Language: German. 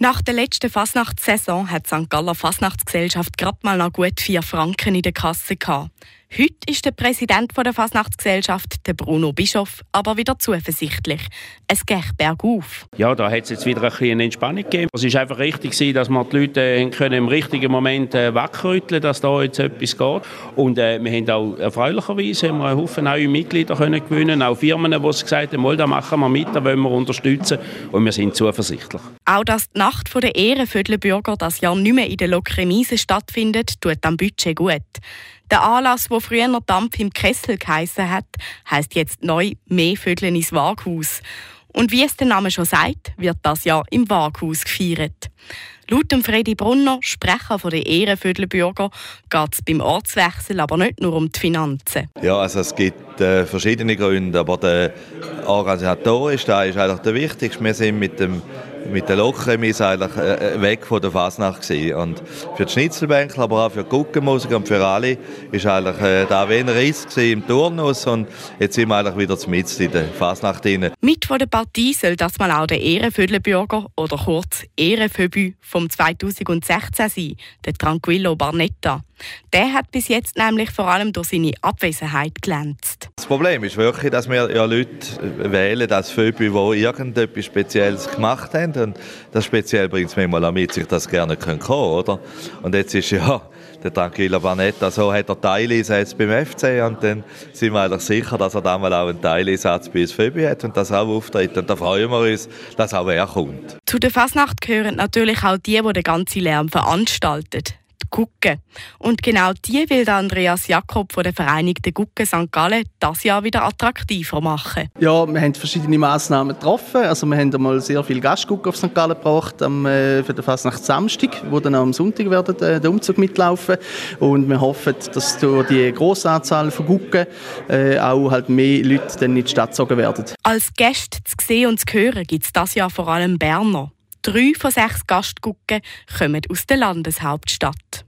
Nach der letzten Fasnachtssaison hat die St. Galler Fasnachtsgesellschaft gerade mal noch gut 4 Franken in der Kasse gehabt. Heute ist der Präsident der Fasnachtsgesellschaft, der Bruno Bischof, aber wieder zuversichtlich. Es geht bergauf. Ja, da hat es jetzt wieder ein bisschen eine Entspannung gegeben. Es war einfach richtig, dass wir die Leute im richtigen Moment wachrütteln, dass da jetzt etwas geht. Und wir haben auch erfreulicherweise einen Haufen neue Mitglieder können gewinnen, auch Firmen, die gesagt haben, da machen wir mit, da wollen wir unterstützen. Und wir sind zuversichtlich. Auch dass die Nacht der Ehrenviertelbürger das Jahr nicht mehr in der Lokremise stattfindet, tut am Budget gut. Der Anlass, der früher noch Dampf im Kessel geheissen hat, heisst jetzt neu «Mehr Vögeln ins Waghaus». Und wie es der Name schon sagt, wird das Jahr im Waghaus gefeiert. Laut Fredi Brunner, Sprecher der Ehrenviertelbürger, geht es beim Ortswechsel aber nicht nur um die Finanzen. Ja, also es gibt verschiedene Gründe, aber der organisatorisch ist eigentlich der wichtigste. Wir sind mit der Lokremise eigentlich weg von der Fasnacht gewesen. Und für die Schnitzelbänkler, aber auch für die Guggenmusiker und für alle ist eigentlich da wie ein Riss im Turnus und jetzt sind wir eigentlich wieder mitten in der Fasnacht drin. Mit von der Partie soll das mal auch der Ehrenviertelbürger oder kurz Ehrenvöbü vom 2016 sein, der Tranquillo Barnetta. Der hat bis jetzt nämlich vor allem durch seine Abwesenheit glänzt. Das Problem ist wirklich, dass wir ja Leute wählen als Föbü, die irgendetwas Spezielles gemacht haben. Und das Speziell bringt es manchmal auch mit, sich das gerne kommen können, oder? Und jetzt ist ja der Tranquillo Barnetta, so hat er Teileinsatz beim FC und dann sind wir eigentlich sicher, dass er dann mal auch einen Teileinsatz bei uns Föbü hat und das auch auftritt. Und da freuen wir uns, dass auch er kommt. Zu der Fasnacht gehören natürlich auch die den ganzen Lärm veranstalten. Guggen. Und genau die will Andreas Jakob von der Vereinigten Guggen St. Gallen das Jahr wieder attraktiver machen. Ja, wir haben verschiedene Massnahmen getroffen. Also wir haben einmal sehr viele Gastguggen auf St. Gallen gebracht für den Fasnacht Samstag, wo dann am Sonntag werden den Umzug mitlaufen. Und wir hoffen, dass durch die grosse Anzahl von Guggen auch halt mehr Leute dann in die Stadt gezogen werden. Als Gäste zu sehen und zu hören gibt es dieses Jahr vor allem Berner. 3 von 6 Gastguggen kommen aus der Landeshauptstadt.